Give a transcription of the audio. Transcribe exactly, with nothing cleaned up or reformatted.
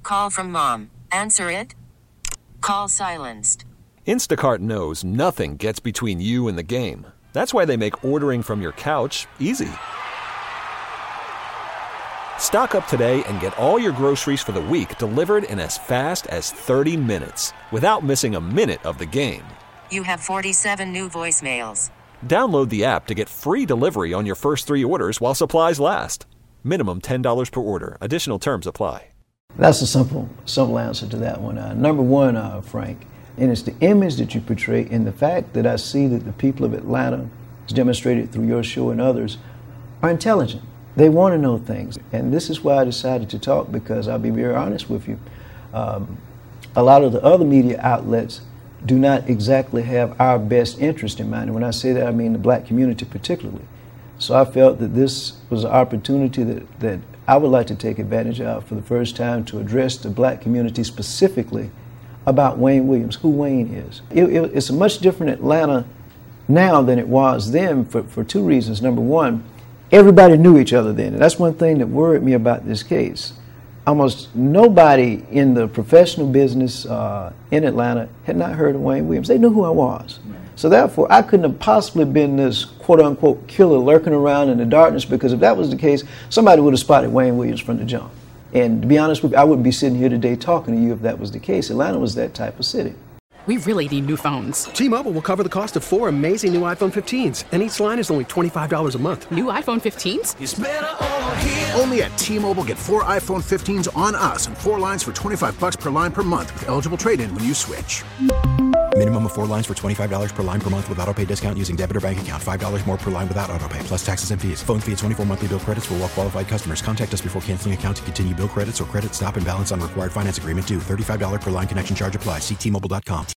call from mom. Answer it. Call silenced. Instacart knows nothing gets between you and the game. That's why they make ordering from your couch easy. Stock up today and get all your groceries for the week delivered in as fast as thirty minutes without missing a minute of the game. You have forty-seven new voicemails. Download the app to get free delivery on your first three orders while supplies last. Minimum ten dollars per order. Additional terms apply. That's a simple, simple answer to that one. Uh, number one, uh, Frank, and it's the image that you portray and the fact that I see that the people of Atlanta, as demonstrated through your show and others, are intelligent. They want to know things. And this is why I decided to talk, because I'll be very honest with you. Um, a lot of the other media outlets do not exactly have our best interest in mind. And when I say that, I mean the black community particularly. So I felt that this was an opportunity that, that I would like to take advantage of for the first time to address the black community specifically about Wayne Williams, who Wayne is. It, it, it's a much different Atlanta now than it was then for, for two reasons. Number one, everybody knew each other then. And that's one thing that worried me about this case. Almost nobody in the professional business uh, in Atlanta had not heard of Wayne Williams. They knew who I was. So therefore, I couldn't have possibly been this quote-unquote killer lurking around in the darkness, because if that was the case, somebody would have spotted Wayne Williams from the jump. And to be honest with you, I wouldn't be sitting here today talking to you if that was the case. Atlanta was that type of city. We really need new phones. T-Mobile will cover the cost of four amazing new iPhone fifteens, and each line is only twenty-five dollars a month. New iPhone fifteens? It's better over here. Only at T-Mobile, get four iPhone fifteens on us and four lines for twenty-five bucks per line per month with eligible trade-in when you switch. Minimum of four lines for twenty-five dollars per line per month with autopay discount using debit or bank account. five dollars more per line without autopay, plus taxes and fees. Phone fee at twenty-four monthly bill credits for well-qualified customers. Contact us before canceling account to continue bill credits or credit stop and balance on required finance agreement due. thirty-five dollars per line connection charge applies. See T Mobile dot com.